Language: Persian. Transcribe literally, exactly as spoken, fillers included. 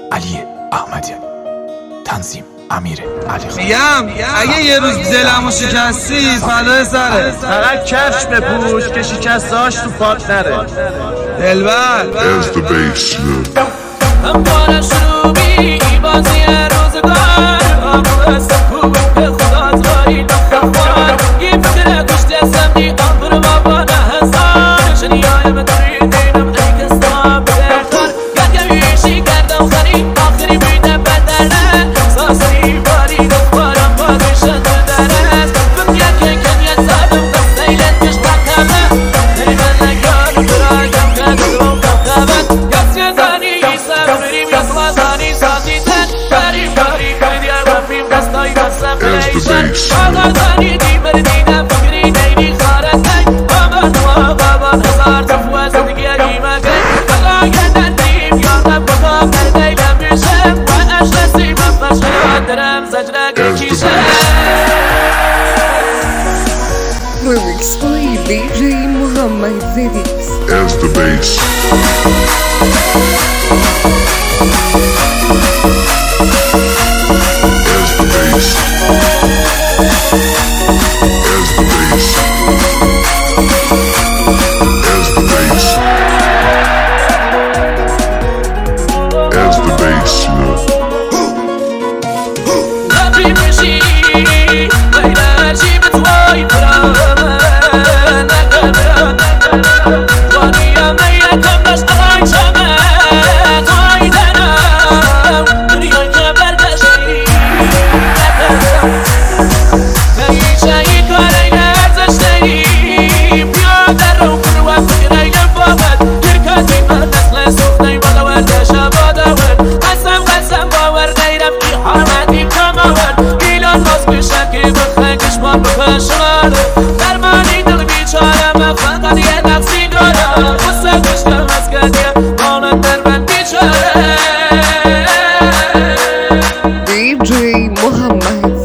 علی احمدیانی، تنظیم امیر علی خان. میگم اگه یه روز دلمو شکستی فدای سره، فقط کفش بپوش که شکستاش تو پات نره. دلبر As the bass همواره شروعی بازی روزگار آمو هستم خوبه که خدا تایی دختر یه فکر کشتی هستم دی آمبر بابا نه هزار شنیای مداری دینم ای کسا بکار گرگویشی کردم خری آخری بیدم بدره ساسری باری دخترم بازیشن درست فکر که کنیت زدم دستیلت کش بکمه دری من نگارم برایم که درم بکمه کسی زنی بریم یا سوازانی سازیدن بریم باری کنیدیم رفیم دستایی دستم بلیشن آقا زنی دی بردیدم فکری نیدی خارت نی آقا نوا بابا هزار تفوه زندگی اگیمه گل آقا گردن دیم یادم بکا بردیدم میشم و اشرسی من بشنو درم زجرگ کیشم Lyrics by D J Muhammad Zedix. As the bass As the bass As the bass As the bass As the bass, you know. نبی میشی ویده چی به توی برامه نگرم وانیم نیکم داشت آقای شمه توی دنم دنیای که برگشتی نگرم نیچه ای کاری نرزش نی پیاده رو کنو و فکرهای فاقد گرکتی من نسل سوخنی بالا ورده شباده ور قسم قسم باور نیرم ای حامدی کماور ایلان باز میشه که بخنگش ما بکشماره درمانی دل بیچارم فقط یه نقصی دارم بسه کشتم از کدیم مانت در من بیچاره D J Muhammad